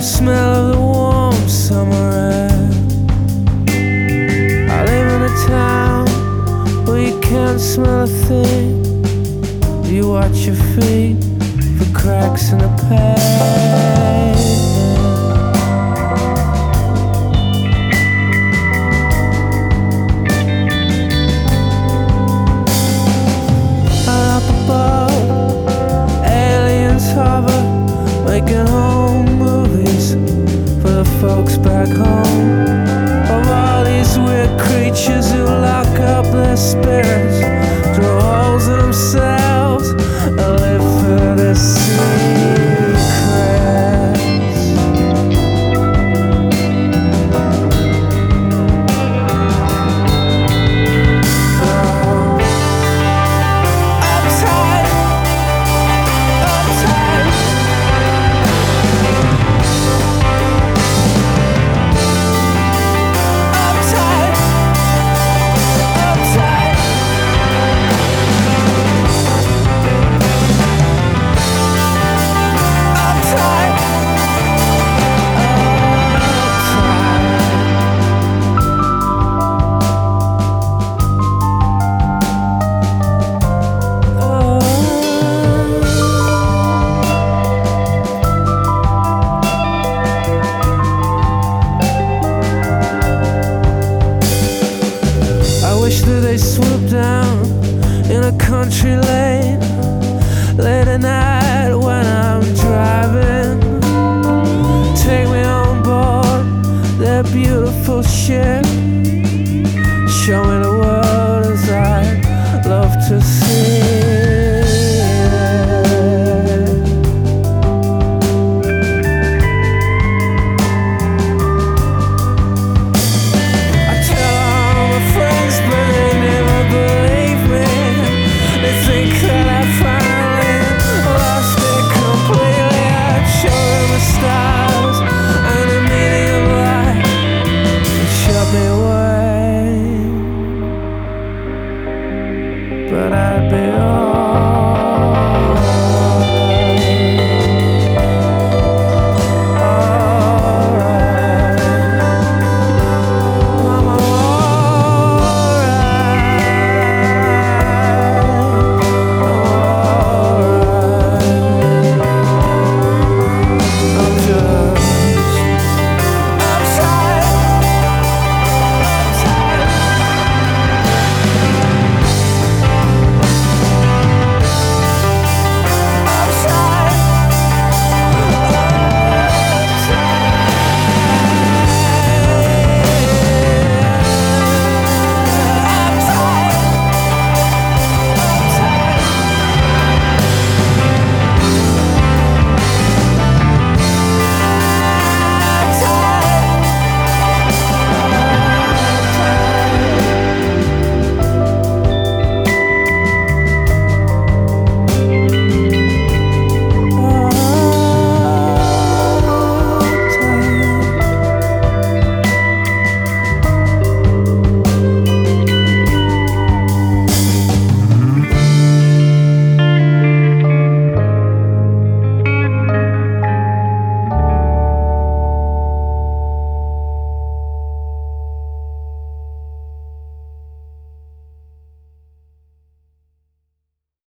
smell of the warm summer air. I live in a town where you can't smell a thing. You watch your feet for cracks in the pavement. Up above, aliens hover, making home movies for the folks back home. Of all these weird creatures who lock up their spirits, throw holes in themselves, and live for their secrets. Wish that they swoop down in a country lane late at night.